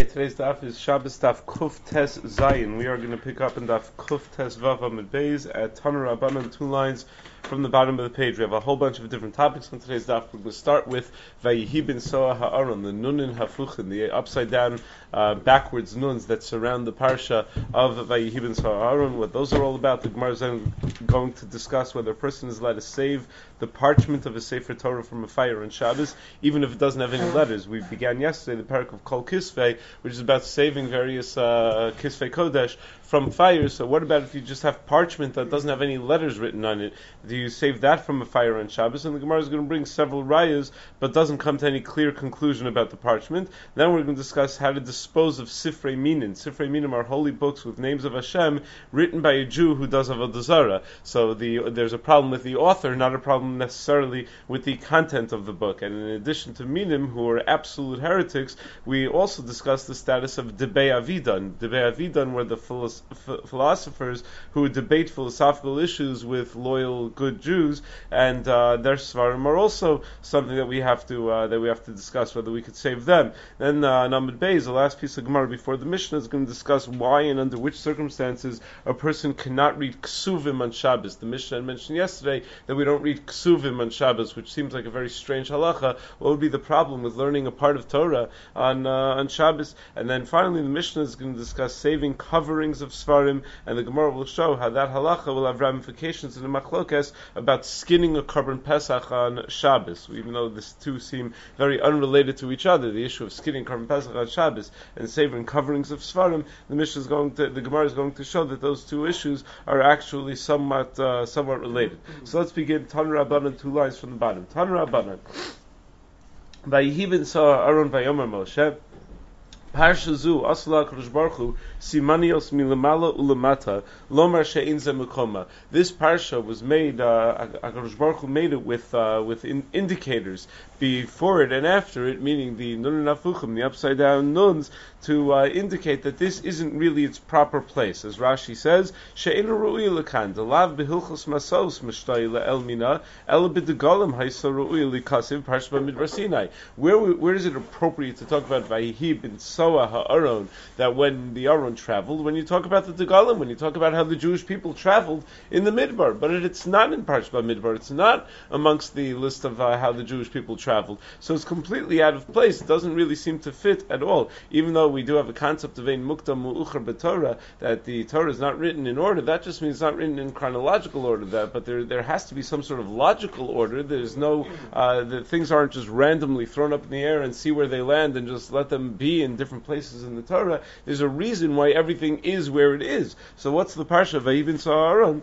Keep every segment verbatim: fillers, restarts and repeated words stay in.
Okay, today's daf is Shabbos daf Kuf Tes Zayin. We are going to pick up in daf Kuf Tes Vav Amud Beis at Tanur Rabbanan, two lines from the bottom of the page. We have a whole bunch of different topics on today's daf. We're going to start with Vayihi bin Soa Ha'aron, the Nunin Hafuchin, the upside down, uh, backwards nuns that surround the parsha of Vayihi bin Soa Ha'aron. What those are all about, the Gemara is then going to discuss whether a person is allowed to save the parchment of a Sefer Torah from a fire on Shabbos, even if it doesn't have any letters. We began yesterday the parak of Kol Kisvei, which is about saving various uh, Kisvei Kodesh from fire. So what about if you just have parchment that doesn't have any letters written on it? Do you save that from a fire on Shabbos? And the Gemara is going to bring several rayas, but doesn't come to any clear conclusion about the parchment. Then we're going to discuss how to dispose of Sifrei Minin. Sifrei Minim are holy books with names of Hashem written by a Jew who does Avodah Zarah. So the, there's a problem with the author, not a problem necessarily with the content of the book. And in addition to Minim, who are absolute heretics, we also discuss the status of Debei Avidan. Debei Avidan were the philosoph- philosophers who debate philosophical issues with loyal, good Jews, and uh, their svarim are also something that we have to uh, that we have to discuss whether we could save them. Then uh, Amud Beis, the last piece of Gemara before the Mishnah, is going to discuss why and under which circumstances a person cannot read Ksuvim on Shabbos. The Mishnah mentioned yesterday that we don't read Ksuvim on Shabbos, which seems like a very strange halacha. What would be the problem with learning a part of Torah on uh, on Shabbos? And then finally, the Mishnah is going to discuss saving coverings of Svarim, and the Gemara will show how that halacha will have ramifications in the Machlokes about skinning a Korban Pesach on Shabbos. Even though these two seem very unrelated to each other, the issue of skinning Korban Pesach on Shabbos and saving coverings of Svarim, the Mishnah is going to, the Gemara is going to show that those two issues are actually somewhat uh, somewhat related. So let's begin. Tanur Rabbanan, two lines from the bottom. Tanur Rabbanan. Vayihi bin Soa Aaron Vayomer Moshe. Parsha zu asla Kadosh Baruch Hu simanios milamala ulamata lomar she'in ze mekoma. This parsha was made. Uh, Kadosh Baruch Hu made it with uh, with in indicators before it and after it, meaning the nun nafuchim, the upside down nuns, to uh, indicate that this isn't really its proper place. As Rashi says, she'in ru'i lekan delav behilchos masos mishtay le'elmina el b'degalim haysa ru'i lekasiv parsha b'midbar Sinai. Where where is it appropriate to talk about Vayihi bin Soa Ha'aron, that when the Aron traveled, when you talk about the Degalim, when you talk about how the Jewish people traveled in the Midbar, but it, it's not in Parsha Midbar, it's not amongst the list of uh, how the Jewish people traveled, so it's completely out of place. It doesn't really seem to fit at all, even though we do have a concept of Ein Mukta Mu'uchar B'Torah, that the Torah is not written in order. That just means it's not written in chronological order, that, but there there has to be some sort of logical order. There's no, uh, the things aren't just randomly thrown up in the air and see where they land and just let them be in different places in the Torah. There's a reason why everything is where it is. So what's the parsha Vayihi bin Soa Ha'aron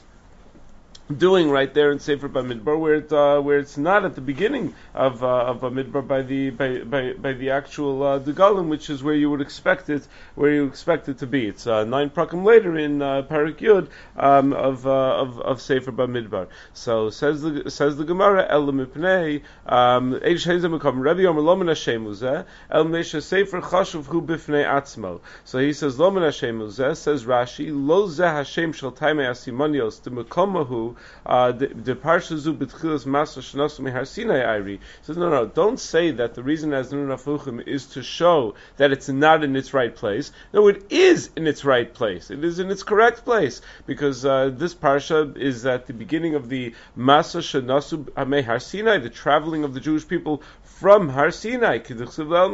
doing right there in Sefer Bamidbar, where it uh, where it's not at the beginning of uh, of Bamidbar by the by by, by the actual uh, Degalim, which is where you would expect it, where you expect it to be. It's uh, nine prakim later in uh, Parak Yud um, of, uh, of of Sefer Bamidbar. So says the says the Gemara El Mipnei Eish Hazem Mekom Rabbi Yomer Lomen Hashem Uzeh El Mesha Sefer Chashuv Hu Bifnei Atzmo. So he says Lomen Hashem Uzeh, says Rashi Lo Zeh Hashem Shel Taimei Asimonios De Mekomahu. Uh, the the parsha zu b'tchilas masa shnasu mehar Sinai Ayri says no no don't say that the reason as nun nafuchim is to show that it's not in its right place. No, it is in its right place. It is in its correct place, because uh, this parsha is at the beginning of the masa shnasu mehar Sinai, the traveling of the Jewish people from Har Sinai. It talks about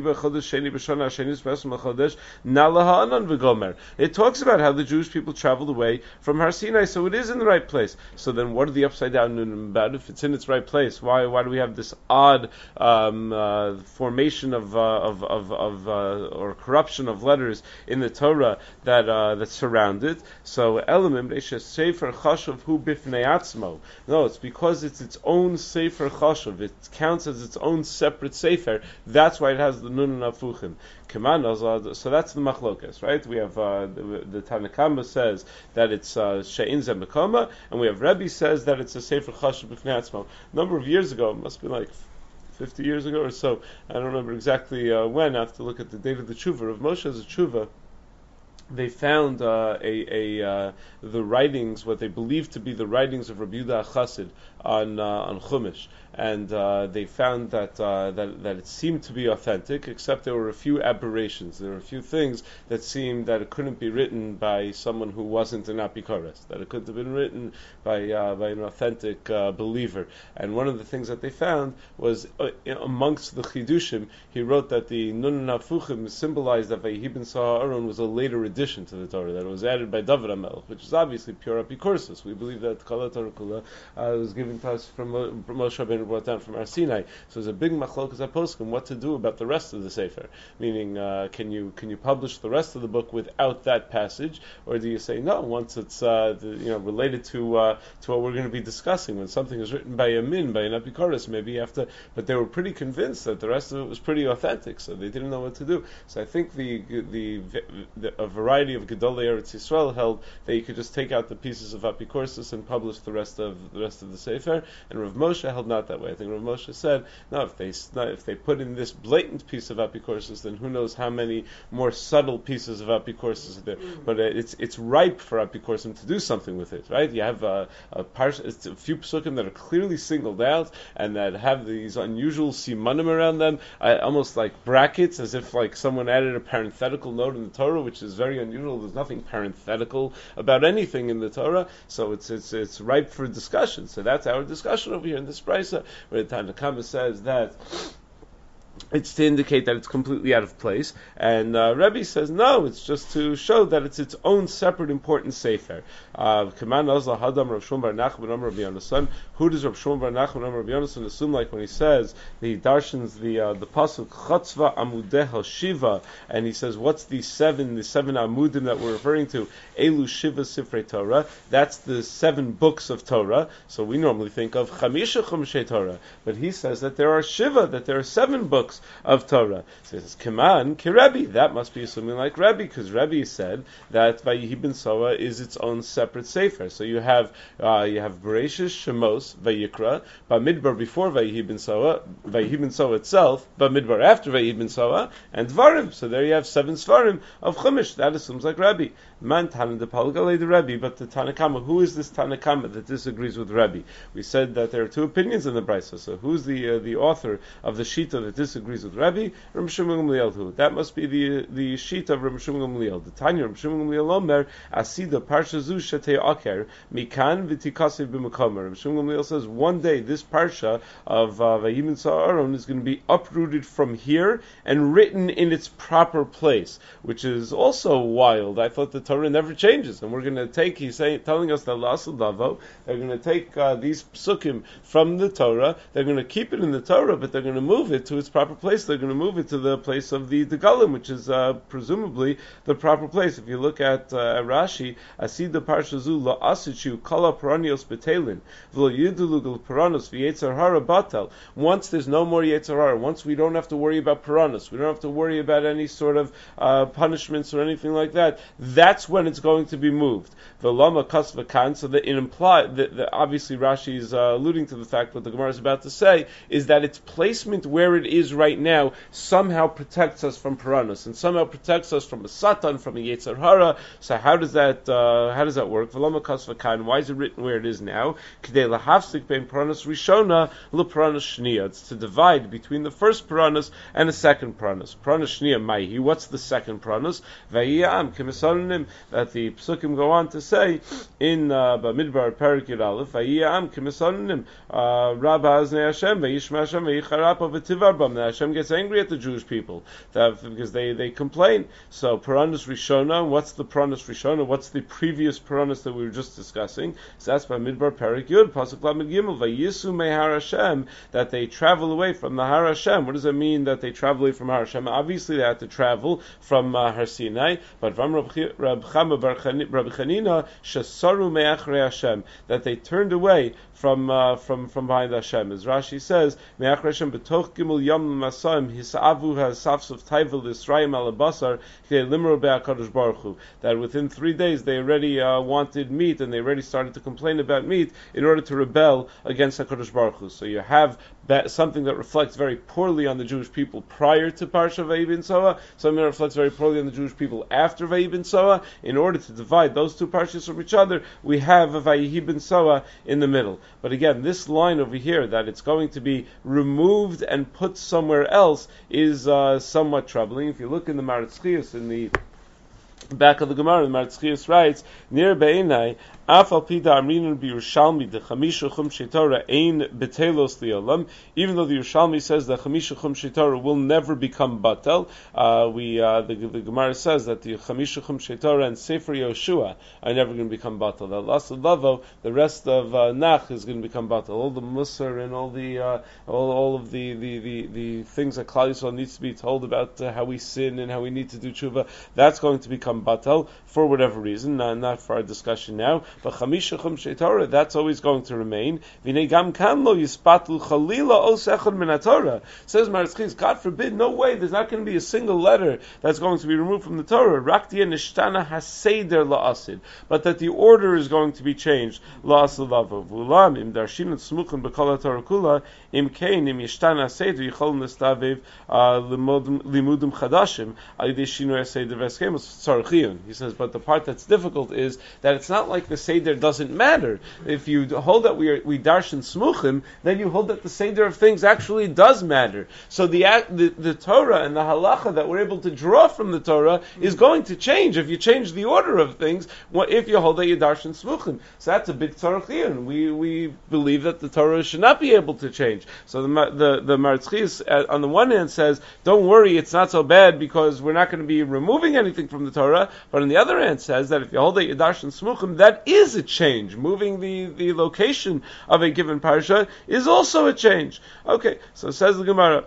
how the Jewish people traveled away from Har Sinai, so it is in the right place. So then, what are the upside down nunim about? If it's in its right place, why why do we have this odd um, uh, formation of uh, of of, of uh, or corruption of letters in the Torah that uh, that surround it? So elamim sefer chashuv hu bifnei atzmo. No, it's because it's its own sefer chashuv. It counts as its own separate sefer. That's why it has the nun and afuchim. So that's the machlokes, right? We have uh, the, the Tanakama says that it's she'in ze mekoma, and we have Rebbe says that it's a sefer chashuv b'fnei atzmo. A number of years ago, it must be like fifty years ago or so, I don't remember exactly uh, when, I have to look at the date of the tshuva, of Moshe's tshuva, they found uh, a, a uh, the writings, what they believed to be the writings of Rabbi Yehuda Chassid on uh, on Chumash, and uh, they found that, uh, that that it seemed to be authentic, except there were a few aberrations. There were a few things that seemed that it couldn't be written by someone who wasn't an apikoros, that it could have been written by uh, by an authentic uh, believer. And one of the things that they found was uh, amongst the chidushim, he wrote that the nun nafuchim symbolized that Vayihi ben Aaron was a later addition to the Torah, that it was added by David HaMelech, which is obviously pure apikorsus. We believe that Kala Torah Kula uh, was given to us from uh, Moshe Rabbeinu, brought down from Har Sinai. So there's a big machlokas aposkim what to do about the rest of the sefer. Meaning, uh, can you can you publish the rest of the book without that passage, or do you say no once it's uh, the, you know related to uh, to what we're going to be discussing? When something is written by a min, by an apikoros, maybe you have to. But they were pretty convinced that the rest of it was pretty authentic, so they didn't know what to do. So I think the the, the a variety of Gedolei Eretz Yisrael held that you could just take out the pieces of apikorsis and publish the rest of the rest of the sefer. And Rav Moshe held not that way. I think Rav Moshe said, no, if they if they put in this blatant piece of apikorsis, then who knows how many more subtle pieces of apikorsis are there. But uh, it's it's ripe for apikorsim to do something with it, right? You have a, a, pars- it's a few psukim that are clearly singled out and that have these unusual simanim around them, uh, almost like brackets, as if like someone added a parenthetical note in the Torah, which is very unusual. There's nothing parenthetical about anything in the Torah, so it's it's it's ripe for discussion. So that's our discussion over here in this brisa, where the Tanna Kama says that it's to indicate that it's completely out of place, and uh, Rebbe says no, it's just to show that it's its own separate important sefer. Kaman Ozla Hadam Rav Shmuel bar Nachman Amar Rabbi Yonasan. Who does Rav Shmuel bar Nachman Amar Rabbi Yonasan assume like when he says the darshans the uh, the pasuk Chatzva Amudeh Shiva, and he says what's the seven the seven amudim that we're referring to? Elu Shiva Sifrei Torah. That's the seven books of Torah. So we normally think of Chamisha Chumshei Torah, but he says that there are Shiva, that there are seven books of Torah. So he says, Kaman, ki Rebbe. That must be assuming like Rebbe, because Rebbe said that Vayihi ben Soa is its own separate sefer. So you have uh, you have Bereshis, Shemos, Vayikra, Bamidbar before Vayihi ben Soa, Vayihi ben Soa itself, Bamidbar after Vayihi ben Soa, and Dvarim. So there you have seven Svarim of Chumash. That assumes like Rebbe. Man Tanan de Palgalei the Rebbe, but the Tanna Kama, who is this Tanna Kama that disagrees with Rebbe? We said that there are two opinions in the Brisa. So who's the uh, the author of the Shita that disagrees with Rebbe? Rav Shimon Gamliel. Who? That must be the the Shita of Rav Shimon Gamliel. The Tanya Rav Shimon Gamliel Omer Asida Parsha Zu Shetei Aker Mikan V'Tikasiv B'Makomer. Rav Shimon Gamliel says one day this parsha of Vayihi ben Aaron is going to be uprooted from here and written in its proper place, which is also wild. I thought the Torah never changes, and we're going to take, he's saying, telling us that L'Asel Davo, they're going to take uh, these psukim from the Torah, they're going to keep it in the Torah, but they're going to move it to its proper place. They're going to move it to the place of the Degalim, which is uh, presumably the proper place. If you look at uh, Rashi, Asida Parshazu La'asichu Kala Paranios Betelin V'lo Yidulugul Paranos V'Yetzer Hara Batel. Once there's no more Yetzer Hara, once we don't have to worry about Paranos, we don't have to worry about any sort of uh, punishments or anything like that, that's when it's going to be moved. V'lama kasva kan, so that it implies that, that obviously Rashi is uh, alluding to the fact what the Gemara is about to say is that its placement where it is right now somehow protects us from Paranos and somehow protects us from a Satan, from a Yetzer Hara. So how does that uh, how does that work? V'lama kasva kan. Why is it written where it is now? K'dei lahafsik bein Paranos Rishona leParanos Shniya. It's to divide between the first Paranos and the second Paranos. Paranos Shniya Maihi. What's the second Paranos? Vayiyam k'misanim. That the psukim go on to say in uh, Bamidbar Perik Yud Aleph, Vayiyam k'misanim Rabba Aznei Hashem Vayishma Hashem Vayicharapa V'tivar Bam. That Hashem gets angry at the Jewish people that, because they, they complain. So Paranos Rishona. What's the Paranos Rishona? What's the previous Paranos that we were just discussing? So that's Bamidbar Perik Yud Pasuk Lamed Gimel Vayisu Mehar Hashem, that they travel away from the Har Hashem. What does it mean that they travel away from Har Hashem? Obviously they had to travel from uh, Har Sinai, but Vam Rab Chama Bar Chanina Shasaru Me'achrei Hashem, that they turned away from uh, from from behind Hashem. As Rashi says, Me'achrei Hashem betoch gimel yom masaim hisavu hasafs of taivel Yisraim alabasar k'dei limro be'akadosh baruch hu, that within three days they already uh, wanted meat and they already started to complain about meat in order to rebel against HaKadosh Baruch Hu. So you have that something that reflects very poorly on the Jewish people prior to Parsha Vayhi B'Soa, something that reflects very poorly on the Jewish people after Vayhi B'Soa. In order to divide those two parshas from each other, we have a Vayhi B'Soa in the middle. But again, this line over here, that it's going to be removed and put somewhere else, is uh, somewhat troubling. If you look in the Maritz Chiyus, in the back of the Gemara, the Maritz Chiyus writes, Nir Be'enai, Afal Pida Amrinun B'Yerushalmi the Chamisha Chumshei Torah Ein Betelos Li'olam. Even though the Yerushalmi says that Chamisha Chumshei Torah will never become batel, uh, we uh, the, the Gemara says that the Chamisha Chumshei Torah and Sefer Yoshua are never going to become batel. That Lasa Lavo, the rest of uh, Nach is going to become batel. All the Musar and all the uh, all, all of the, the, the, the things that Klal Yisrael needs to be told about uh, how we sin and how we need to do tshuva, that's going to become batel for whatever reason. Not, not for our discussion now. But Chamisha Chumshei Torah, that's always going to remain. V'nei gam kan lo yispatlu chalila os echad min haTorah. Says Maritz Chiyus, God forbid, no way, there's not going to be a single letter that's going to be removed from the Torah. Rak tiyeh nishtana haseder la'asid. But that the order is going to be changed. La'asid lavo. V'ulam im darshin et smuchen b'kol haTorah kula, im kein im yishtana haseder yichol nistavev limudum chadashim al yidei shinui haseder v'eskemos tzarchiyun. He says, but the part that's difficult is that it's not like the Seder doesn't matter. If you hold that we are, we darshan smuchim, then you hold that the Seder of things actually does matter. So the, the the Torah and the halacha that we're able to draw from the Torah is going to change if you change the order of things. If you hold that you darshan smuchim, so that's a big tzarchiyun. We we believe that the Torah should not be able to change. So the the the Maritz Chiyus on the one hand says, don't worry, it's not so bad because we're not going to be removing anything from the Torah. But on the other hand says that if you hold that you darshan smuchim, that is a change. Moving the, the location of a given parsha is also a change. Okay, so says the Gemara,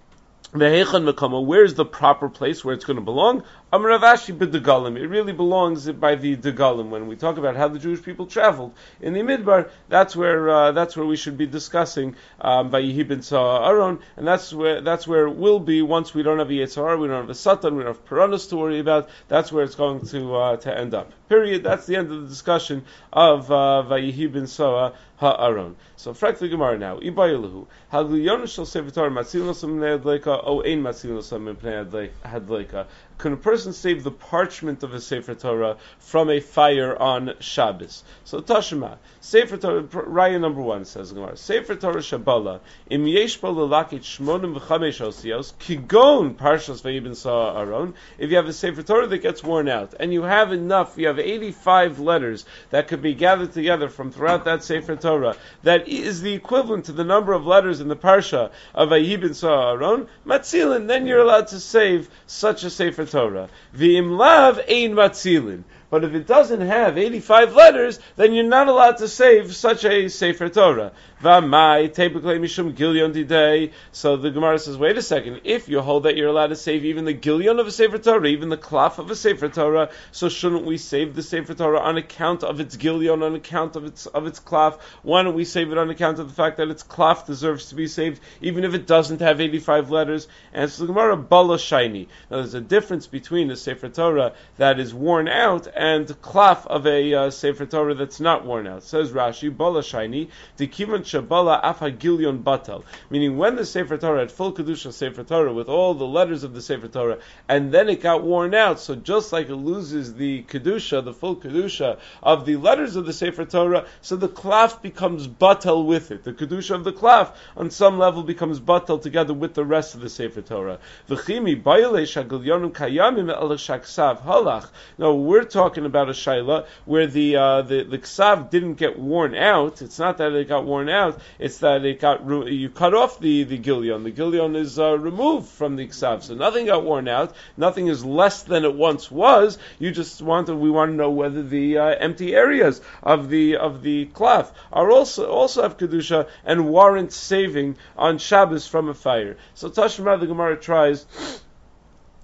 where's the proper place where it's going to belong? Amar Rav Ashi b'Degalim. It really belongs by the Degalim. When we talk about how the Jewish people traveled in the Midbar, that's where uh, that's where we should be discussing um, Vayihi B'Soa Aaron, and that's where that's where it will be once we don't have a Yetzirah, we don't have a Satan, we don't have Piranhas to worry about. That's where it's going to uh, to end up. Period. That's the end of the discussion of uh, Vayihi B'Soa Ha'aron. So, frankly, Gemara now. Ibayilahu. Hagliyon shel Sefer Torah matzilin osam mipnei hadleika o ein matzilin osam mipnei hadleika. Can a person save the parchment of a Sefer Torah from a fire on Shabbos? So Tashima, Sefer Torah, Raya number one says Gemara, Sefer Torah Shabala, im yesh bo lelakit shmonim v'chamesh osios, kigon parshas Vayihi B'Soa Aaron. If you have a Sefer Torah that gets worn out, and you have enough, you have eighty-five letters that could be gathered together from throughout that Sefer Torah, that is the equivalent to the number of letters in the parsha of Vayihi B'Soa Aaron, matzilin, then you're allowed to save such a Sefer Torah. V'im lav ein matzilin. But if it doesn't have eighty-five letters, then you're not allowed to save such a Sefer Torah. V'amai tebeklei mishum gilyon didei. So the Gemara says, wait a second, if you hold that you're allowed to save even the gilyon of a Sefer Torah, even the klaf of a Sefer Torah, so shouldn't we save the Sefer Torah on account of its gilyon, on account of its of its klaf? Why don't we save it on account of the fact that its klaf deserves to be saved, even if it doesn't have eighty-five letters? And so the Gemara, bala shiny. Now there's a difference between a Sefer Torah that is worn out and klaf of a uh, Sefer Torah that's not worn out. Says Rashi, bala shiny, tikivan shabala af hagilyon batal. Meaning when the Sefer Torah had full kedusha Sefer Torah with all the letters of the Sefer Torah, and then it got worn out, so just like it loses the kedusha, the full kedusha of the letters of the Sefer Torah, so the klaf becomes batal with it. The kedusha of the klaf on some level becomes batal together with the rest of the Sefer Torah. V'chimi bayale shagilyonim kayamim el shaksav halach. No, we're talking about a shaila where the uh, the the ksav didn't get worn out. It's not that it got worn out; it's that it got you cut off the the gilyon. The gilyon is uh, removed from the ksav, so nothing got worn out. Nothing is less than it once was. You just want to, we want to know whether the uh, empty areas of the of the klaf are also also have kedusha and warrant saving on Shabbos from a fire. So Tashma the Gemara tries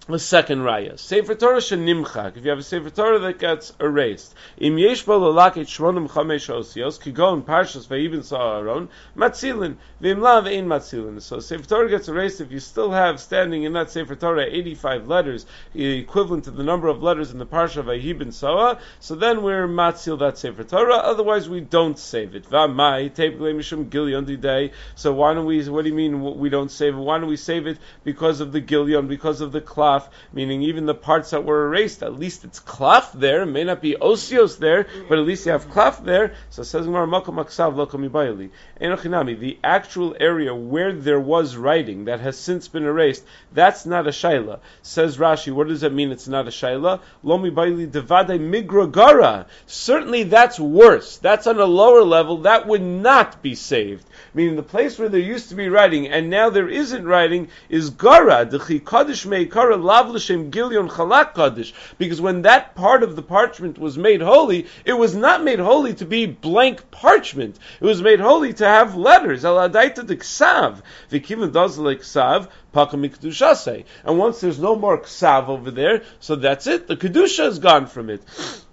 The second raya, Sefer Torah shenimchak. If you have a Sefer Torah that gets erased, im yesh bo lalaket shmonim chamesh osios, kigon parshas vayibin sa'aron, matzilin, v'im lav ein matzilin. So Sefer Torah gets erased if you still have standing in that Sefer Torah eighty-five letters, equivalent to the number of letters in the parsha vayibin sa'a. So then we're matzil that Sefer Torah. Otherwise, we don't save it. V'amai teipglei mishum gilyon didei. So why don't we? What do you mean we don't save it? Why don't we save it? Because of the gilyon, because of the klaf. Meaning even the parts that were erased, at least it's klaf there. It may not be osios there, but at least you have klaf there. So it says the actual area where there was writing that has since been erased, that's not a shaila. Says Rashi, what does that mean it's not a shaila? Lomi bayli devade migragara. Certainly that's worse. That's on a lower level. That would not be saved. Meaning the place where there used to be writing and now there isn't writing is gara. Dechi kaddish meikara lav l'shem gilyon chalak kaddish. Because when that part of the parchment was made holy, it was not made holy to be blank parchment. It was made holy to have letters. Al adaita de ksav. V'kivan does like ksav. And once there's no more ksav over there, so that's it. The kedusha is gone from it.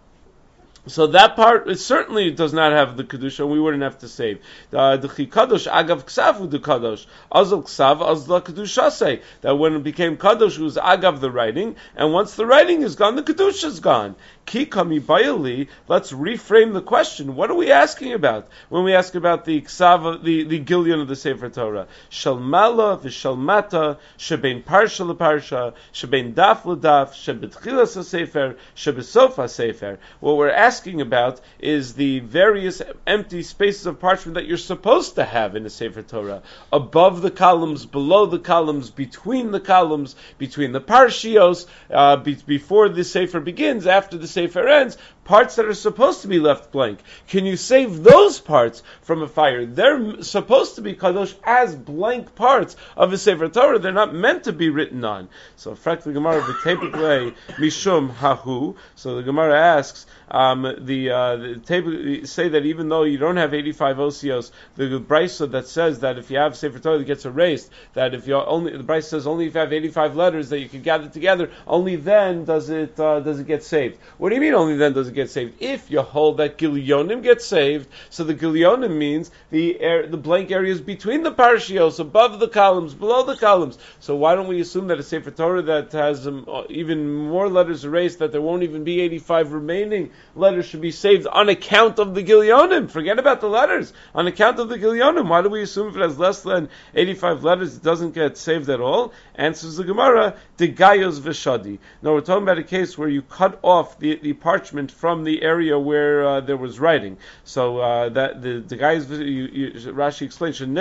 So that part, it certainly does not have the kedusha. We wouldn't have to save. The kadosh agav ksav the kadosh azal ksav azal kedusha say that when it became kadosh, it was agav the writing, and once the writing is gone, the kedusha is gone. Ki kami bayali. Let's reframe the question. What are we asking about when we ask about the ksav, the the gilyon of the Sefer Torah? Shalmala v'shalmata shebein parsha leparsha shebein daf ledaf shebetchilas hasefer shebesof hasefer. What we're asking asking about is the various empty spaces of parchment that you're supposed to have in a Sefer Torah. Above the columns, below the columns, between the columns, between the parshios, uh, be- before the Sefer begins, after the Sefer ends, parts that are supposed to be left blank. Can you save those parts from a fire? They're supposed to be kadosh as blank parts of a Sefer Torah. They're not meant to be written on. So, frankly, the Gemara v'teipiklei mishum hahu. So the Gemara asks, um, the, uh, the table, say that even though you don't have eighty-five osios, the, the brisa that says that if you have Sefer Torah that gets erased, that if you only the brisa says only if you have eighty-five letters that you can gather together, only then does it uh, does it get saved. What do you mean only then does it get saved? If you hold that gilyonim get saved, so the gilyonim means the air, the blank areas between the parshios, above the columns, below the columns. So why don't we assume that a Sefer Torah that has um, even more letters erased, that there won't even be eighty-five remaining letters should be saved on account of the gilyonim? Forget about the letters. On account of the gilyonim. Why do we assume if it has less than eighty-five letters it doesn't get saved at all? Answers the Gemara, de gayos v'shadi. Now we're talking about a case where you cut off the, the parchment from the area where uh, there was writing. So uh, that the the guys Rashi explains that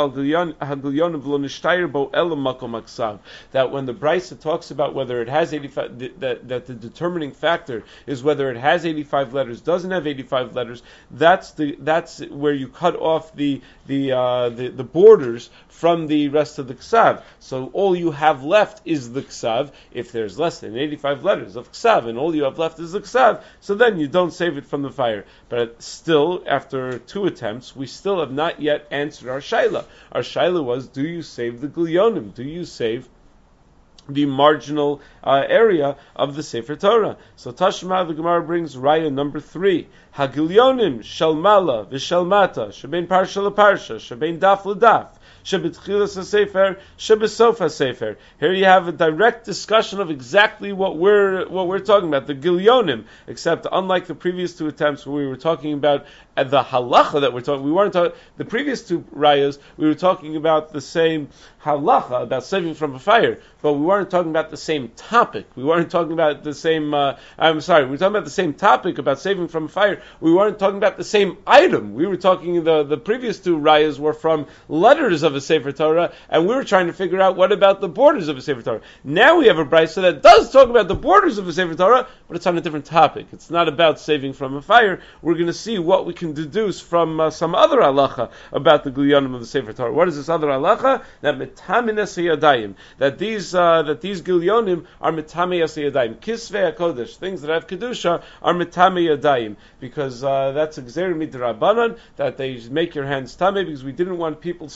when the Brisa talks about whether it has eighty-five, that that the determining factor is whether it has eighty-five letters, doesn't have eighty-five letters. That's the that's where you cut off the the uh, the, the borders from the rest of the ksav. So all you have left is the ksav. If there's less than eighty-five letters of ksav and all you have left is the ksav, so then you don't save it from the fire. But still, after two attempts, we still have not yet answered our shaila. Our shaila was, do you save the gilyonim? Do you save the marginal uh, area of the Sefer Torah? So Tashma, the Gemara brings raya number three. Hagilyonim shalmala v'shalmata shebein parsha leparsha shebein daf ledaf shebetchilas hasefer shebesof hasefer. Here you have a direct discussion of exactly what we're what we're talking about, the gilyonim. Except unlike the previous two attempts where we were talking about uh, the halacha that we're talking, we weren't talking. The previous two rayas we were talking about the same halacha about saving from a fire, but we weren't talking about the same topic. We weren't talking about the same. Uh, I'm sorry, we were talking about the same topic about saving from a fire. We weren't talking about the same item. We were talking, the, the previous two rayas were from letters of a Sefer Torah, and we were trying to figure out what about the borders of a Sefer Torah. Now we have a brisa that does talk about the borders of a Sefer Torah, but it's on a different topic. It's not about saving from a fire. We're going to see what we can deduce from uh, some other halacha about the gilyonim of the Sefer Torah. What is this other halacha? That metaminas yadayim. That these uh, that these gilyonim are metaminas yadayim. Kisvei hakodesh, things that have kedusha, are metame yadayim, because uh, that's a gzeir midrabanan, that they make your hands tame, because we didn't want people storing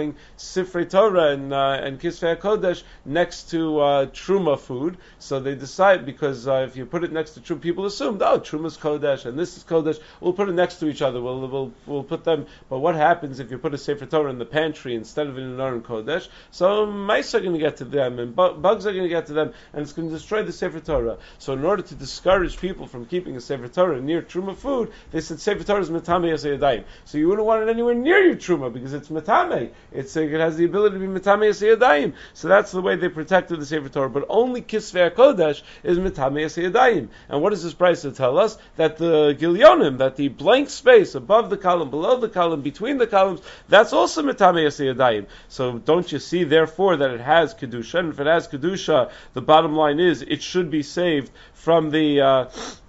putting Sifrei Torah and uh, and Kisvei HaKodesh next to uh, Truma food. So they decide, because uh, if you put it next to Truma, people assumed, oh, Truma's Kodesh and this is Kodesh. We'll put it next to each other. We'll we'll we'll put them. But what happens if you put a Sefer Torah in the pantry instead of in an Aron Kodesh? So mice are going to get to them, and bu- bugs are going to get to them, and it's going to destroy the Sefer Torah. So in order to discourage people from keeping a Sefer Torah near Truma food, they said Sefer Torah is Metame Yasei Yadayim. So you wouldn't want it anywhere near your Truma because it's Metame. It's, it has the ability to be Metame Yasei Yadayim. So that's the way they protected the Sefer Torah. But only Kisvei HaKodesh is Metame Yasei Yadayim. And what does this price to tell us? That the Gilyonim, that the blank space above the column, below the column, between the columns, that's also Metame Yasei Yadayim. So don't you see, therefore, that it has Kedusha? And if it has Kedusha, the bottom line is it should be saved from the uh,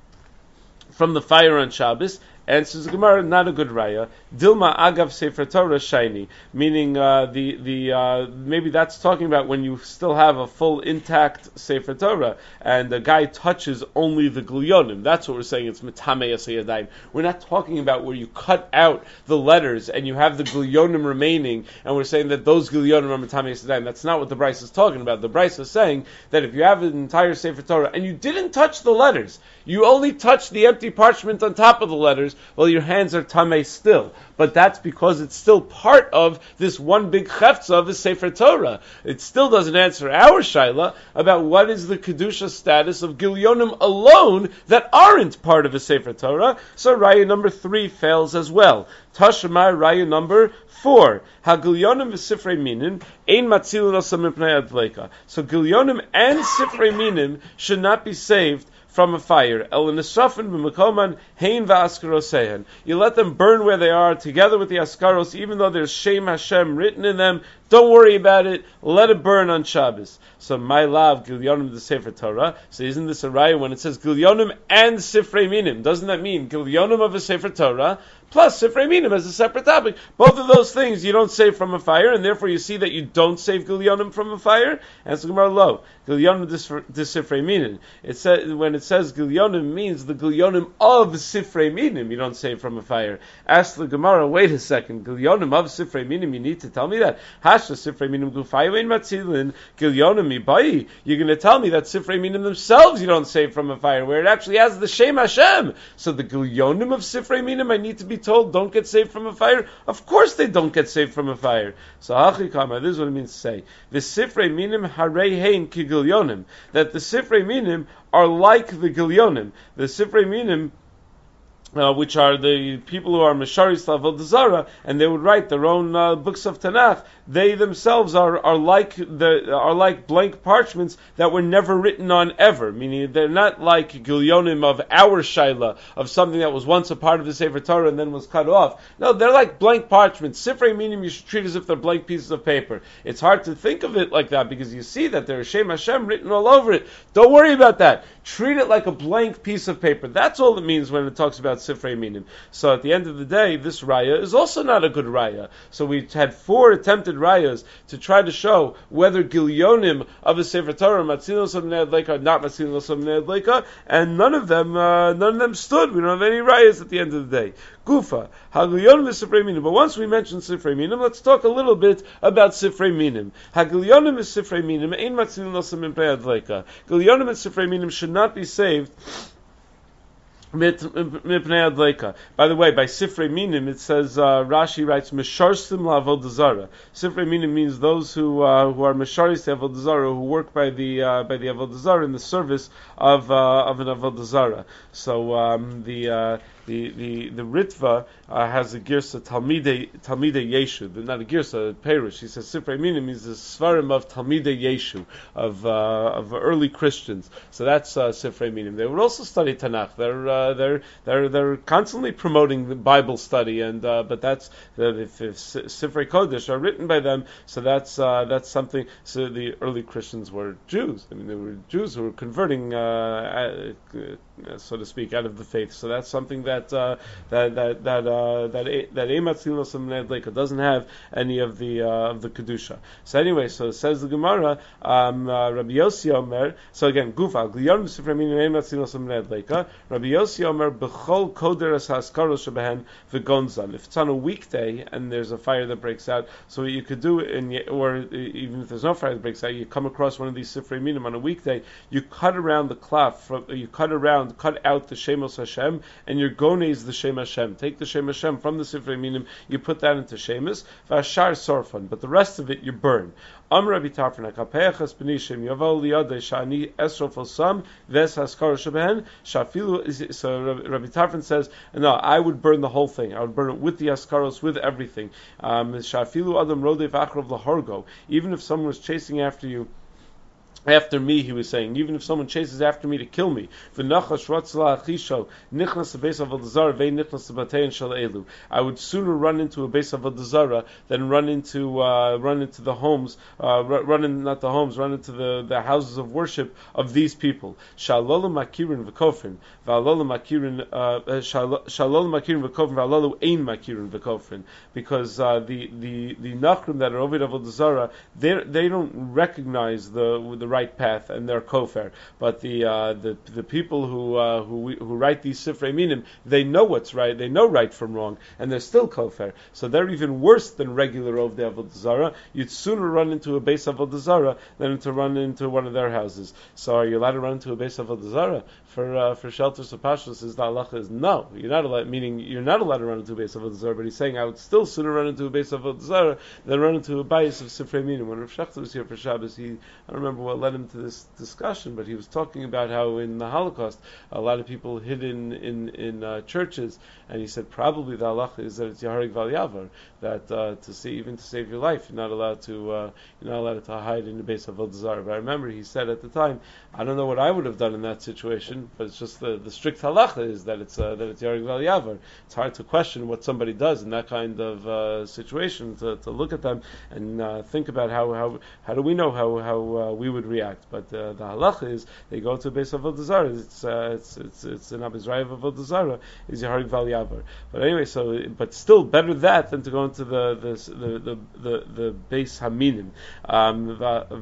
from the fire on Shabbos. And says the Gemara, not a good raya. Dilma agav Sefer Torah shiny, meaning uh, the the uh, maybe that's talking about when you still have a full intact Sefer Torah and the guy touches only the Gilyonim. That's what we're saying. It's Metame Yasei Yadayim. We're not talking about where you cut out the letters and you have the Gilyonim remaining, and we're saying that those Gilyonim are Metame Yasei Yadayim. That's not what the Bryce is talking about. The Bryce is saying that if you have an entire Sefer Torah and you didn't touch the letters, you only touched the empty parchment on top of the letters, well, your hands are tamei still. But that's because it's still part of this one big chefza of the Sefer Torah. It still doesn't answer our shaila about what is the Kedusha status of Gilyonim alone that aren't part of the Sefer Torah. So raya number three fails as well. Tashemai raya number four. HaGilyonim v'Sifrei Minim ein matzilin osam mipnei adleika. So Gilyonim and Sifrei Minim should not be saved from a fire. El nisrafin b'makoman hein v'askarosehen. You let them burn where they are together with the askaros, even though there's Shem Hashem written in them. Don't worry about it. Let it burn on Shabbos. So my love, Gilyonim the Sefer Torah. So isn't this a raya when it says Gilyonim and Sifrei Minim? Doesn't that mean Gilyonim of a Sefer Torah plus Sifrei Minim as a separate topic? Both of those things you don't save from a fire, and therefore you see that you don't save Gilyonim from a fire. And so Gemara lo Gilyonim the Sifrei Minim. It says when it says Gilyonim means the Gilyonim of Sifrei Minim you don't save from a fire. Ask the Gemara, wait a second, Gilyonim of Sifrei Minim, you need to tell me that. Sifrei Minim gufayu ein matzilin Gilyonim mibai. You're going to tell me that Sifrei Minim themselves you don't save from a fire, where it actually has the Shem Hashem. So the Gilyonim of Sifrei Minim, I need to be told, don't get saved from a fire? Of course they don't get saved from a fire. So Hachikama, this is what it means to say. The Sifrei Minim harei hein ki Gilyonim. That the Sifrei Minim are like the Gilyonim. The Sifrei Minim, Uh, which are the people who are Mesharis Avodah Zarah, and they would write their own uh, books of Tanakh. They themselves are, are like the are like blank parchments that were never written on ever. Meaning they're not like Gilyonim of our Shaila, of something that was once a part of the Sefer Torah and then was cut off. No, they're like blank parchments. Sifrei Minim you should treat as if they're blank pieces of paper. It's hard to think of it like that because you see that there's Shem Hashem written all over it. Don't worry about that. Treat it like a blank piece of paper. That's all it means when it talks about Sifrei Minim. So at the end of the day, this raya is also not a good raya. So we had four attempted rayas to try to show whether Gilyonim of a Sefer Torah Matzilin Osam Bnei Adleika or not Matzilin Osam Bnei Adleika, and none of them, uh, none of them stood. We don't have any rayas at the end of the day. Gufa, HaGilyonim is Sifrei Minim. But once we mentioned Sifrei Minim, let's talk a little bit about Sifrei Minim. HaGilyonim is Sifrei Minim. Ein Matzilin Osam Bnei Adleika. Gilyonim and Sifrei Minim should not be saved By the way, by Sifrei Minim, it says, uh, Rashi writes, Mesharsim la'avodah zarah. Sifrei Minim means those who uh, who are Mesharis avodah zarah, who work by the uh, by the avodah zarah in the service of uh, of an avodah zarah. So um, the uh, the the the Ritva uh, has a girsa Talmidei Talmidei Yeshu. Not a girsa, a perush. He says Sifrei Minim means the svarim of Talmidei Yeshu, of uh, of early Christians. So that's uh, Sifrei Minim. They would also study Tanakh. They're uh, they're they're they're constantly promoting the Bible study, and uh, but that's uh, if, if Sifrei Kodesh are written by them, so that's uh, that's something. So the early Christians were Jews. I mean, they were Jews who were converting, uh, uh, so to speak, out of the faith. So that's something that that uh, that that that uh, that that Ematzilus Leika doesn't have any of the uh, of the kedusha. So anyway, so it says the Gemara, um, uh, Rabbi Yossi Omer. So again, Gufa Gliyarn Sifrei Minim Ematzilus Leika. Rabbi Yossi Omer Bechol Koderes Haskaros Shebehen V'Gonzan. If it's on a weekday and there's a fire that breaks out, so what you could do, in, or even if there's no fire that breaks out, you come across one of these Sifrei Minim on a weekday, you cut around the cloth, from, you cut around, cut out the Shemos Hashem, and your gones the Shem Hashem. Take the Shem Hashem from the Sifrei Minim, you put that into Shemus, Vashar Sorfan, but the rest of it you burn. Am Rabbi Tarfon, Kapeachas Benishim, Yaval Liyadeh Shani Esrof Osam Ves Haskar Shebehen Shafilu. So Rabbi Tarfon says, no, I would burn the whole thing. I would burn it with the Haskaros, with everything. Shafilu Adam Rodef Achrov Lahargo. Even if someone was chasing after you. After me, he was saying, even if someone chases after me to kill me, I would sooner run into a base of Avodah than run into uh, run into the homes, uh, run in not the homes, run into the, the houses of worship of these people. Shalolu makirin v'kofrin, v'alolu makirin, shalolu makirin v'kofrin, v'alolu ein makirin v'kofrin, because uh, the the the nachrim that are over Avodah Zarah, they they don't recognize the the right path, and they're kofar. But the uh, the the people who uh, who who write these Sifrei Minim, they know what's right, they know right from wrong, and they're still kofar. So they're even worse than regular Ovdei Avodah Zarah. You'd sooner run into a base of Avodah Zarah than to run into one of their houses. So are you allowed to run into a base of Avodah Zarah for uh, for shelters of Pashtus? Is the halacha is no, you're not allowed. Meaning you're not allowed to run into a base of Avodah Zarah. But he's saying I would still sooner run into a base of Avodah Zarah than run into a base of Sifrei Minim. When Rav Shechter was here for Shabbos, he I don't remember what led him to this discussion, but he was talking about how in the Holocaust a lot of people hid in in, in uh, churches, and he said probably the halacha is that it's Yaharig Val Yavar, that uh, to see even to save your life you're not allowed to uh, you're not allowed to hide in the base of Avodah Zarah. But I remember he said at the time, I don't know what I would have done in that situation, but it's just the, the strict halacha is that it's uh, that it's Yaharig Val Yavar. It's hard to question what somebody does in that kind of uh, situation, to, to look at them and uh, think about how, how how do we know how how uh, we would react. But uh, the halacha is they go to a base of Avodah Zarah. It's uh, it's it's it's an Abizraya of Avodah Zarah is Yaharig Val Yavar. But anyway, so but still better that than to go into the the the the, the, the base Haminim. Um,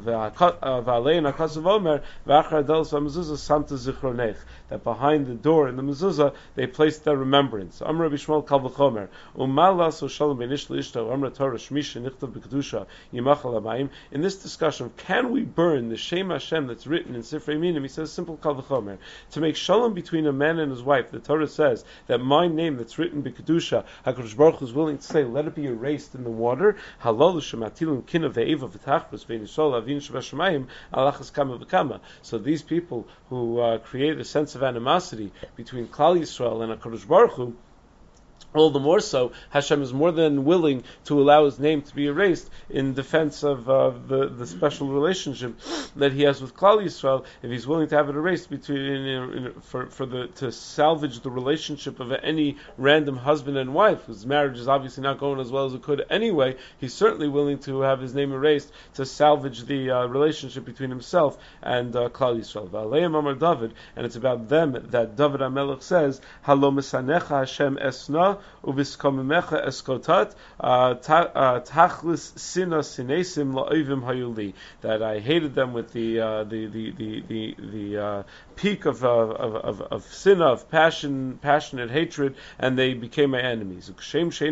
that behind the door in the mezuzah they placed their remembrance. Amar Rabbi Shmuel Kal V'chomer Umala So Shalom Beinish L'Ishto Amar Torah Shmisha Nichtav B'Kedusha Yimachal Hamayim. In this discussion, can we burn the Shem Hashem that's written in Sifrei Minim? He says simple Kal V'chomer to make shalom between a man and his wife. The Torah says that my name that's written B'Kedusha, HaKadosh Baruch Hu is willing to say, let it be erased in the water. Halal Shematilun Kina Ve'eva V'Tachros Ve'Nishol Avin Shevashamayim Alachas Kama V'Kama. So these people who uh, create a sense of animosity between Klal Yisrael and HaKadosh Baruch Hu, all the more so, Hashem is more than willing to allow His name to be erased in defense of uh, the the special relationship that He has with Klal Yisrael. If He's willing to have it erased between in, in, for for the to salvage the relationship of any random husband and wife whose marriage is obviously not going as well as it could anyway, He's certainly willing to have His name erased to salvage the uh, relationship between Himself and uh, Klal Yisrael. V'aleim Amar David, and it's about them that David HaMelech says, Halo Mesanecha Hashem Esna Uviskomemecha Eskotat Tachlis Sina Sinesim La'ovim Hayuli, that I hated them with the uh, the the the the, the uh, peak of, uh, of of of sinna, of passion, passionate hatred, and they became my enemies. And just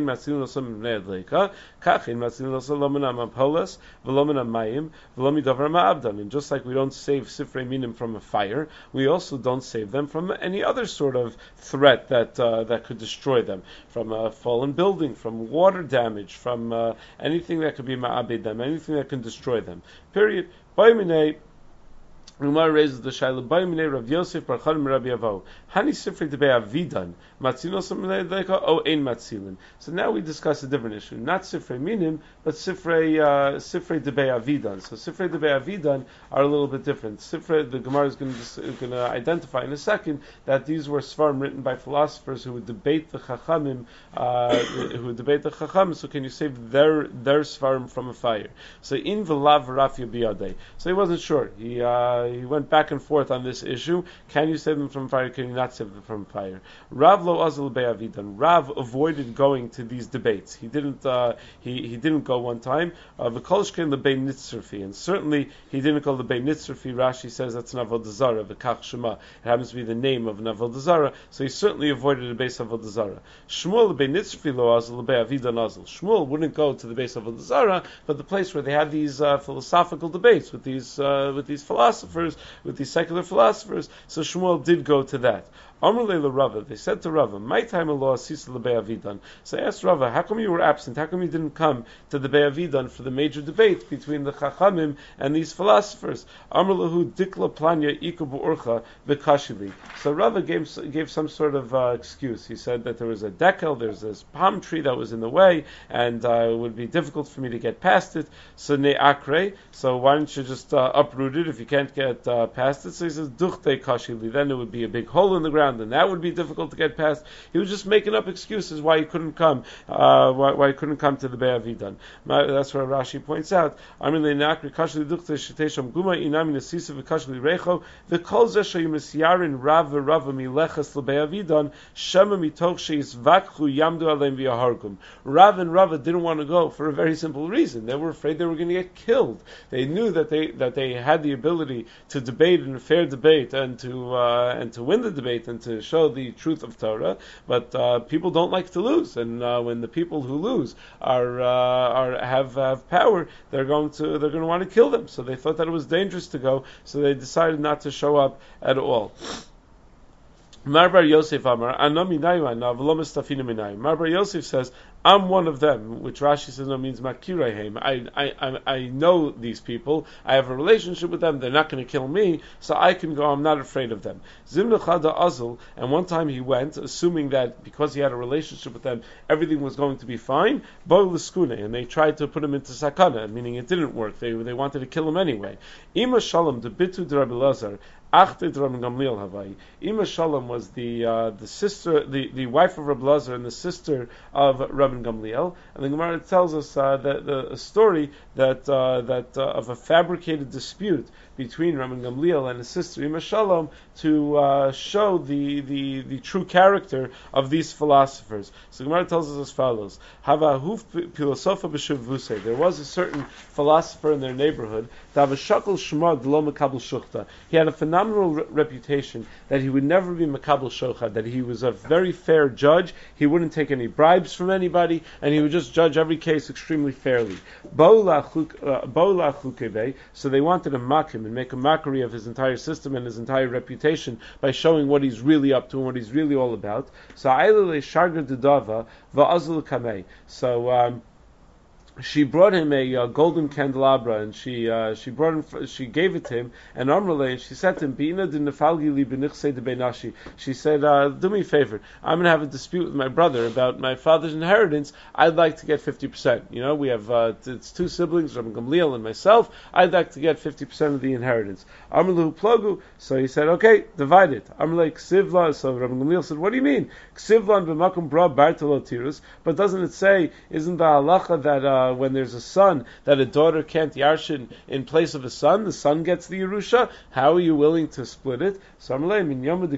like we don't save Sifrei Minim from a fire, we also don't save them from any other sort of threat that uh, that could destroy them, from a fallen building, from water damage, from uh, anything that could be ma'abed them, anything that can destroy them. Period. Umar raises the Shaila by Minei Rav Yosef Bar Chaim Rabbi Avo. Hani Sifrei Debei Avidan Matzilos Amalei O Ein Matzilin. So now we discuss a different issue, not Sifrei Minim, but Sifrei uh, Sifrei Debei Avidan. So Sifrei Debei Avidan are a little bit different. Sifrei, the Gemara is going to identify in a second that these were svarim written by philosophers who would debate the Chachamim, uh, who would debate the Chachamim. So can you save their their svarim from a fire? So in V'lav Rafya Biyadei. So he wasn't sure. He uh, he went back and forth on this issue. Can you save them from fire? Can you not save them from fire? Rav lo azal be'avidan. Rav avoided going to these debates. He didn't. Uh, he he didn't go one time. V'kolshkein lebei nitzrafi, and certainly he didn't go lebei nitzrafi. Rashi says that's an avodah zara. V'kach shema. It happens to be the name of an avodah zara. So he certainly avoided the base of avodah zara. Shmuel lebei nitzrafi lo azal lebei avidan azal. Shmuel wouldn't go to the base of avodah zara, but the place where they had these uh, philosophical debates with these uh, with these philosophers, with these secular philosophers. So Shmuel did go to that. Amrulei Rava, they said to Rava, "My time in law sisa lebe'avidan." So I asked Rava, "How come you were absent? How come you didn't come to the Be'avidan for the major debate between the Chachamim and these philosophers?" Amrulahu dikla planya iku bu'urcha v'kashili. So Rava gave gave some sort of uh, excuse. He said that there was a dekel, there's this palm tree that was in the way, and uh, it would be difficult for me to get past it. So ne'akre. So why don't you just uh, uproot it if you can't get uh, past it? So he says duchte kashili. Then it would be a big hole in the ground, and that would be difficult to get past. He was just making up excuses why he couldn't come, uh, why, why he couldn't come to the Be'avidan. That's where Rashi points out. Rav and Rava didn't want to go for a very simple reason. They were afraid they were going to get killed. They knew that they that they had the ability to debate in a fair debate and to uh, and to win the debate and to show the truth of Torah, but uh, people don't like to lose, and uh, when the people who lose are uh, are have, have power, they're going to they're going to want to kill them. So they thought that it was dangerous to go, so they decided not to show up at all. Marbar Yosef Amar, Marbar Yosef says, I'm one of them, which Rashi says no means makirahem. I, I, I know these people. I have a relationship with them. They're not going to kill me, so I can go. I'm not afraid of them. Zimnachada Azul, and one time he went, assuming that because he had a relationship with them, everything was going to be fine. Bo l'skune, and they tried to put him into sakana, meaning it didn't work. They they wanted to kill him anyway. Ima Shalom de bitu de Rabbi Lazar. Achte Rabbi Gamliel Havai. Ima Shalom was the uh, the sister, the, the wife of Rabbi Lazar and the sister of Rabbi Gamliel. And the Gemara tells us uh, that the, a story that uh, that uh, of a fabricated dispute between Rabbi Gamliel and his sister Ima Shalom to uh, show the, the the true character of these philosophers. So the Gemara tells us as follows: Havahuf philosopha b'shuvusei. There was a certain philosopher in their neighborhood. Davashakal shmad lo mekabel shuchta. He had a phenomenal re- reputation that he would never be mekabel shochad. That he was a very fair judge. He wouldn't take any bribes from anybody, and he would just judge every case extremely fairly. Bo la'chukebe. So they wanted to mock him and make a mockery of his entire system and his entire reputation by showing what he's really up to and what he's really all about. So Ailele Sharga Dudava Va'azul Kamei. So um, she brought him a uh, golden candelabra, and she uh, she brought him, she gave it to him, and Amrle, and she said to him, Bina de nefalgi li benichse de benashi. She said, uh, do me a favor, I'm going to have a dispute with my brother about my father's inheritance. I'd like to get fifty percent. You know, we have, uh, it's two siblings, Rabbi Gamliel and myself. I'd like to get fifty percent of the inheritance. Amrle plogu, so he said, okay, divide it. Amrle ksivla, so Rabbi Gamliel said, what do you mean? Ksivlan b'makum bra bartalotirus, but doesn't it say, isn't the halacha that, uh, Uh, when there's a son, that a daughter can't yarshin in place of a son, the son gets the Yerusha? How are you willing to split it? So I'm like,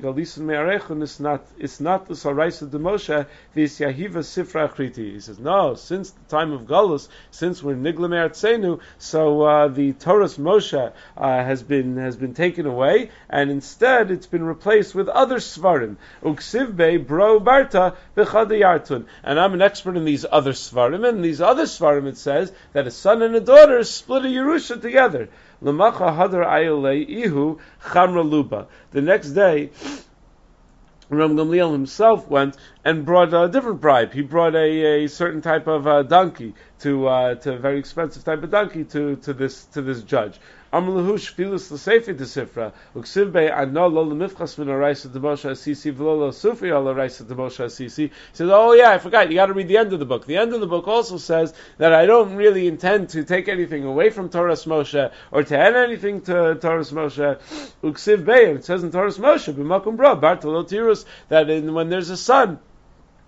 it's not, it's not the Saraisa de Moshe, this Yahiva Sifra Achriti. He says, no, since the time of Galus, since we're Nigla Me'artzenu, so uh, the Torah's Moshe uh, has been has been taken away, and instead it's been replaced with other Svarim. Uksivbe Bro Barta B'chadayartun. And I'm an expert in these other Svarim, and these other Svarim it says that a son and a daughter split a Yerusha together. L'macha hadar ayolei ihu chamra luba. The next day, Rabbi Gamliel himself went and brought a different bribe. He brought a, a certain type of uh, donkey to uh, to a very expensive type of donkey to, to this to this judge. Amlahu shpilus l'sefer desifra uksiv be ano lo lemifchas min araisa demosha asisi v'lo lo sufi al araisa demosha asisi. He says, oh yeah, I forgot. You got to read the end of the book. The end of the book also says that I don't really intend to take anything away from Torah's Moshe or to add anything to Torah's Moshe. Uksiv be, and it says in Torah's Moshe b'makom bra bartolotirus that in, when there's a son,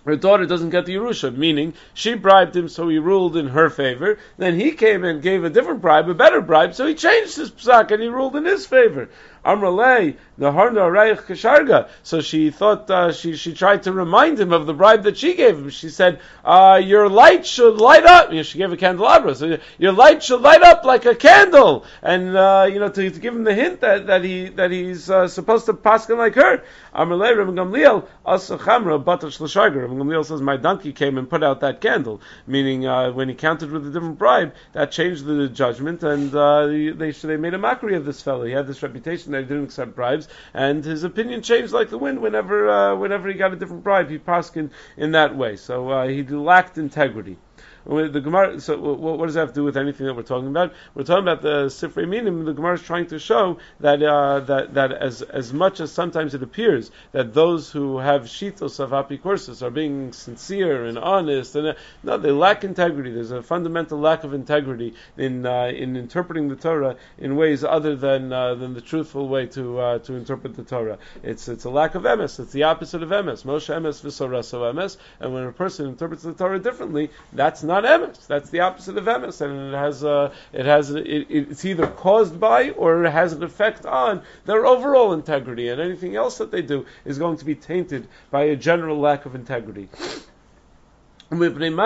her daughter doesn't get the Yerusha, meaning she bribed him, so he ruled in her favor. Then he came and gave a different bribe, a better bribe, so he changed his psak and he ruled in his favor. Amralei, Naharna Reich Kasharga. So she thought, uh, she, she tried to remind him of the bribe that she gave him. She said, uh, your light should light up. You know, she gave a candelabra. So your light should light up like a candle. And, uh, you know, to, to give him the hint that, that he, that he's, uh, supposed to paskin like her. Amralei, Rabbi Gamliel, Asa Chamra, Batar Shlasharga. Rabbi Gamliel says, my donkey came and put out that candle. Meaning, uh, when he counted with a different bribe, that changed the judgment, and, uh, they, they made a mockery of this fellow. He had this reputation that he didn't accept bribes, and his opinion changed like the wind whenever uh, whenever he got a different bribe. He paskined in that way, so uh, he lacked integrity. The Gemara. So, what does that have to do with anything that we're talking about? We're talking about the Sifrei Minim. The Gemara is trying to show that uh, that that as as much as sometimes it appears that those who have shitos of apikursus are being sincere and honest, and uh, no, they lack integrity. There's a fundamental lack of integrity in uh, in interpreting the Torah in ways other than uh, than the truthful way to uh, to interpret the Torah. It's it's a lack of emes. It's the opposite of emes. Moshe emes v'soraso emes. And when a person interprets the Torah differently, that's not emes. That's the opposite of emes, and it has uh, it has it, it's either caused by or it has an effect on their overall integrity, and anything else that they do is going to be tainted by a general lack of integrity. Now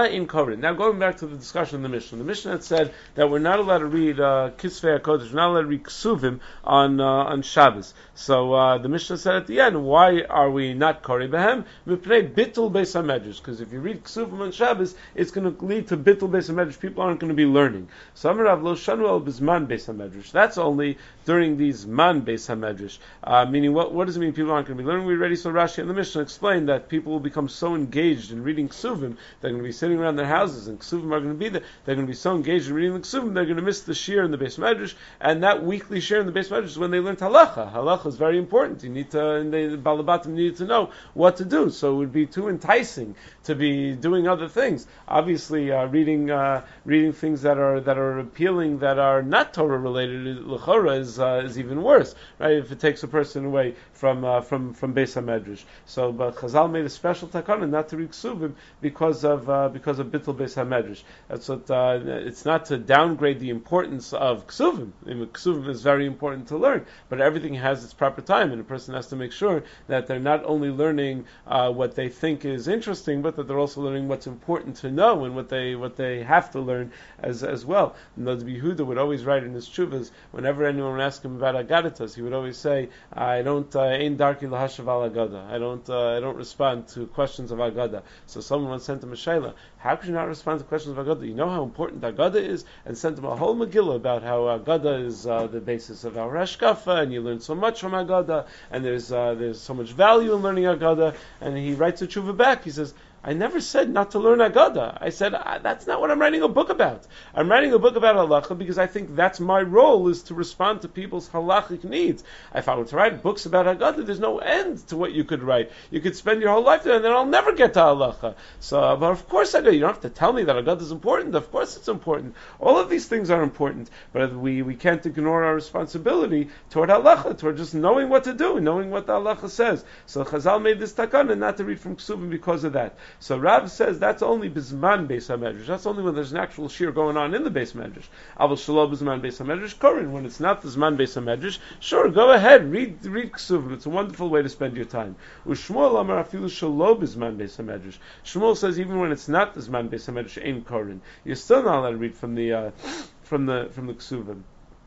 going back to the discussion in the Mishnah, the Mishnah had said that we're not allowed to read uh, Kisvei HaKodesh, we're not allowed to read Ksuvim on uh, on Shabbos. So uh, the Mishnah said at the end, why are we not Kori Behem? Mipnei Bittul Beis HaMedrash, because if you read Ksuvim on Shabbos, it's going to lead to Bittul Beis HaMedrash. People aren't going to be learning. So Amarav Lo Shanu El Bizman Beis HaMedrash. That's only during these Man Beis HaMedrash. Uh, meaning, what what does it mean people aren't going to be learning? We already saw Rashi and the Mishnah explain that people will become so engaged in reading Ksuvim, they're going to be sitting around their houses, and Ksuvim are going to be there. They're going to be so engaged in reading the Ksuvim, they're going to miss the Shir in the Beis Medrash, and that weekly Shir in the Beis Medrash is when they learn Halacha. Halacha is very important. You need to, and the Balabatim needed to know what to do. So it would be too enticing to be doing other things. Obviously, uh, reading uh, reading things that are that are appealing, that are not Torah related, L'chora is uh, is even worse, right? If it takes a person away from uh, from from Beis Medrash. So, but Chazal made a special takana not to read Ksuvim because of uh, because of Bittul Beis HaMedrash. That's what uh, it's not to downgrade the importance of Ksuvim. I mean, Ksuvim is very important to learn, but everything has its proper time, and a person has to make sure that they're not only learning uh, what they think is interesting, but that they're also learning what's important to know and what they what they have to learn as as well. And the Yehuda would always write in his tshuvas, whenever anyone would ask him about Agadatas, he would always say, "I don't ein darki lahashav al Agada. I don't uh, I don't respond to questions of Agada." So someone once sent him a shayla, how could you not respond to questions of Agada? You know how important Agada is, and sent him a whole Megillah about how Agada is uh, the basis of our Hashkafa, and you learn so much from Agada, and there's uh, there's so much value in learning Agada. And he writes a tshuva back. He says, I never said not to learn Agada. I said, that's not what I'm writing a book about. I'm writing a book about halacha because I think that's my role, is to respond to people's halachic needs. If I were to write books about Agada, there's no end to what you could write. You could spend your whole life there and then I'll never get to halacha. So, but of course I do. You don't have to tell me that Agada is important. Of course it's important. All of these things are important, but we, we can't ignore our responsibility toward halacha, toward just knowing what to do, knowing what the halacha says. So Chazal made this takana not to read from Ksuvim because of that. So Rav says that's only Bizman Beis HaMedrash. That's only when there's an actual shir going on in the Beis Medrash. Aval Shalom Bizman Beis HaMedrash Korin. When it's not the Zman Beis HaMedrash, sure, go ahead, read read Ksuvim. It's a wonderful way to spend your time. Ushmuel Amar Afilu Shalom Bizman Beis HaMedrash. Shmuel says even when it's not the Zman Beis HaMedrash, Ein Korin, you're still not allowed to read from the uh, from the from the Ksuvim.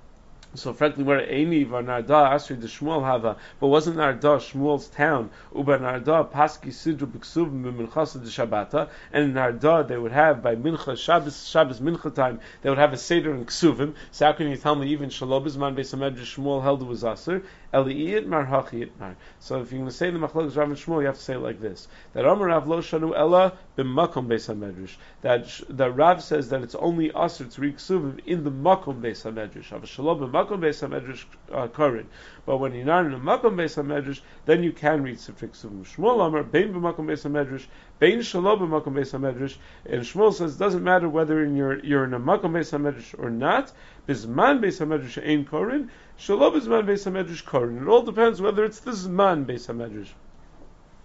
So frankly, where Eini var Narda Asri de Shmuel Hava, but wasn't Narda Shmuel's town? Uber Narda Paski Sidru B'Ksuvim B'Minchasa de Shabbata, and in Narda they would have by Mincha Shabbos Shabbos Mincha time they would have a seder in Ksuvim. So how can you tell me even Shalom Bizman Beis HaMedrash Shmuel held it was Aser? Eli'iyit Mar Hachiyit Mar. So if you're going to say the Machlokes Rav and Shmuel, you have to say it like this: that Amar Rav Lo Shanu Ella B'Makom Beis HaMedrash. That that Rav says that it's only Aser to read Ksuvim in the Makom Beis HaMedrash. Av Shalom B'Makom Beis HaMedrash Korin. But when you're not in a Makom Beis HaMedrash, then you can read Sifrei Ksuvim. Shmuel Amar Bein B'Makom Beis HaMedrash, Bein Shalom B'Makom Beis HaMedrash. And Shmuel says it doesn't matter whether in your, you're in a Makom Beis HaMedrash or not. Bizman Beis HaMedrash Ein Korin. Shalom Bizman Beis HaMedrash Korin. It all depends whether it's the Zman Beis HaMedrash.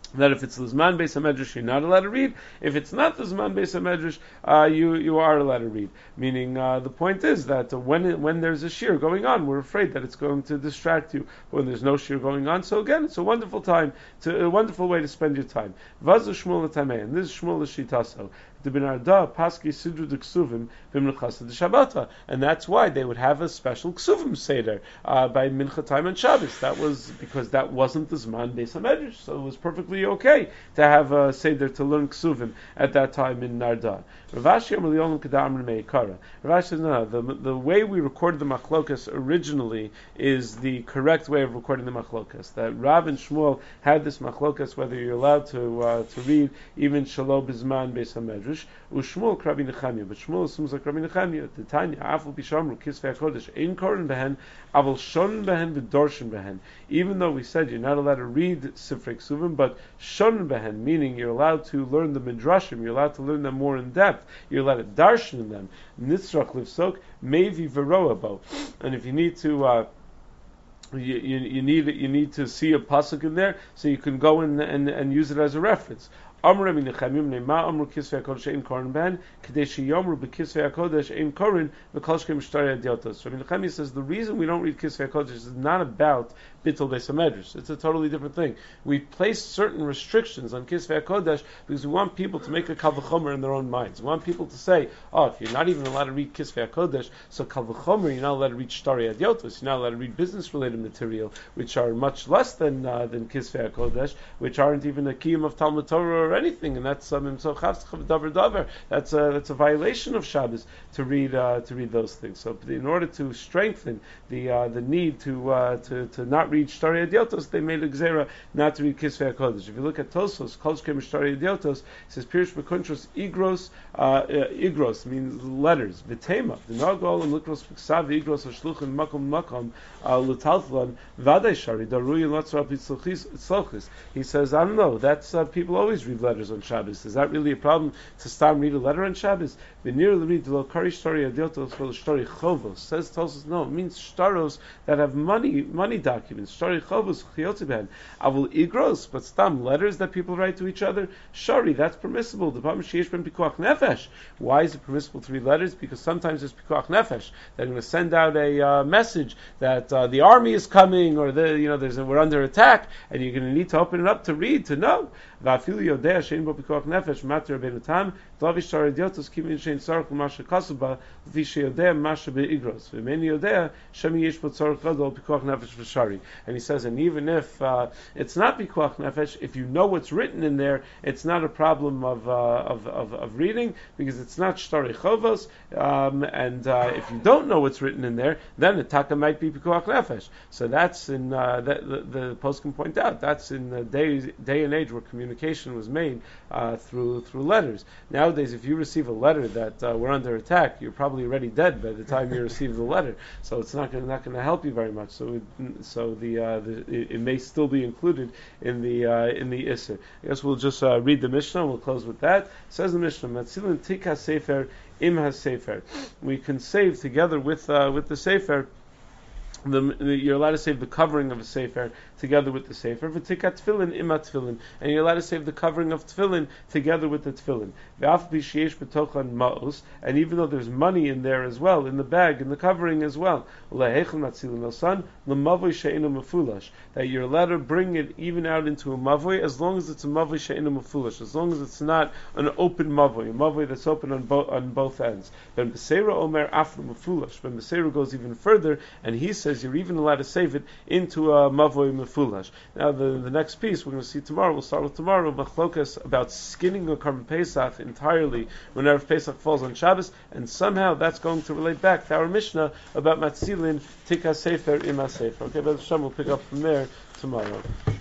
that if it's Lizman Beis HaMedrash, you're not allowed to read. If it's not Lizman Beis HaMedrash, uh, you you are allowed to read. Meaning, uh, the point is that uh, when it, when there's a shir going on, we're afraid that it's going to distract you. When there's no shir going on, so again, it's a wonderful time, to, a wonderful way to spend your time. Vazu Shmuel L'Tamei, and this is Shmuel L'Shitaso. The Benarda Paski Sidru de Ksuvim B'Minchas de Shabbata, and that's why they would have a special Ksuvim Seder uh, by Mincha time on Shabbos. That was because that wasn't the Zman Beis HaMedrash, so it was perfectly okay to have a Seder to learn Ksuvim at that time in Narda. Ravashi Amar L'Yolam Kedamar Meikara. Ravashi says, no, the the way we recorded the Machlokas originally is the correct way of recording the Machlokas. That Rav and Shmuel had this Machlokas whether you're allowed to uh, to read even Shalom B'Zman Beis HaMedrash. Ushmuel Rabbi Nechemia, but Shmuel assumes like Rabbi Nechemia. The Tanya Afal Bishamru Kisvei Hakodesh Ein Koren Behen Aval Shon Behen V'Dorshin Behen. Even though we said you're not allowed to read Sifrei Ksuvim, but Shon Behen, meaning you're allowed to learn the Midrashim, you're allowed to learn them more in depth, you're allowed to darshan in them. Nitzrach Livsok Mevi Veroabo, and if you need to. Uh, You, you, you need you need to see a pasuk in there, so you can go in and, and use it as a reference. Amr Rabbi Nechemia Neima Amr Kisvei Hakodesh Ein Koren Ben Kedei Sheyomru B'Kisvei Hakodesh Ein Koren V'Kol Shkem Shtarei Adiotos. Rabbi Nechemia says the reason we don't read Kisvei Hakodesh is not about Bittul Beis HaMedrash. It's a totally different thing. We place certain restrictions on Kisvei Hakodesh because we want people to make a Kal V'Chomer in their own minds. We want people to say, oh, if you're not even allowed to read Kisvei Hakodesh, so Kal V'Chomer, you're not allowed to read Shtarei Adiotos. You're not allowed to read business-related material, which are much less than uh, than Kisvei Hakodesh, which aren't even a kiyum of Talmud Torah or anything, and that's um, so davar davar. That's a that's a violation of Shabbos to read uh, to read those things. So, in order to strengthen the uh, the need to uh, to to not read Shtarei Adiotos, they made a gzera not to read Kisvei Hakodesh. If you look at Tosfos, Kol Shkem Shtarei Adiotos, it says Pirush B'Kuntros Igros uh, Igros means letters. V'tema v'nagol and Likros B'Ksav Igros Hashluchin Makom Makom L'Talflan Vaday Shari Daruyin Latzra B'Tzlochis. He says, I don't know. That's uh, people always read letters on Shabbos. Is that really a problem to stop read a letter on Shabbos? V'nir read the Kari Shtarei Adiotos for Shtarei Chovos. Says Tosfos, no, it means shtaros that have money money documents. Shtarei Chovos Chiyotziben. Avul Igros, but stam letters that people write to each other. Shari, that's permissible. The problem Sheish Ben Pikuach Nefesh. Why is it permissible to read letters? Because sometimes there's Pikuach Nefesh. They're going to send out a uh, message that uh, the army is coming, or the you know there's a, we're under attack, and you're going to need to open it up to read to know. Va'afilu yodea shein bo pikuach nefesh matir rabbeinu tam dlavish shtar idiotos kimin shein tzarich l'masha kasuba v'fi sheyodea masha be'igros v'meni yodea shemi yesh bo tzarich gadol pikuach nefesh v'shari. And he says, and even if uh, it's not pikuach nefesh, if you know what's written in there, it's not a problem of uh, of, of of reading because it's not shtarei chovos. Um, and uh, if you don't know what's written in there, then the taka might be pikuach nefesh. So that's in uh, that the, the post can point out that's in the day day and age where communication was made uh, through through letters. Nowadays, if you receive a letter that uh, we're under attack, you're probably already dead by the time you receive the letter. So it's not gonna, not going to help you very much. So it, so the, uh, the it, it may still be included in the uh, in the Isser. I guess we'll just uh, read the Mishnah. We'll close with that. It says the Mishnah, Matzilin Tika Sefer Im HaSefer. We can save together with uh, with the Sefer. The, the, you're allowed to save the covering of a sefer together with the sefer. V'tikat tefillin ima tefillin, and you're allowed to save the covering of tefillin together with the tefillin. V'af b'sheish b'tochan ma'os, and even though there's money in there as well, in the bag, in the covering as well. Ulehechel matzilin elsan l'mavoi she'enu mefulash, that you're allowed to bring it even out into a mavoi as long as it's a mavoi she'enu mefulash, as long as it's not an open mavoi, a mavoi that's open on both on both ends. Ben Beseira omer afro mefulash. Ben Beseira goes even further, and he says you're even allowed to save it into a mavoi mefulash. Now the, the next piece we're going to see tomorrow, we'll start with tomorrow, machlokas about skinning a Karban Pesach entirely whenever Pesach falls on Shabbos, and somehow that's going to relate back to our Mishnah about matzilin tika sefer ima sefer. Okay, but Hashem will pick up from there tomorrow.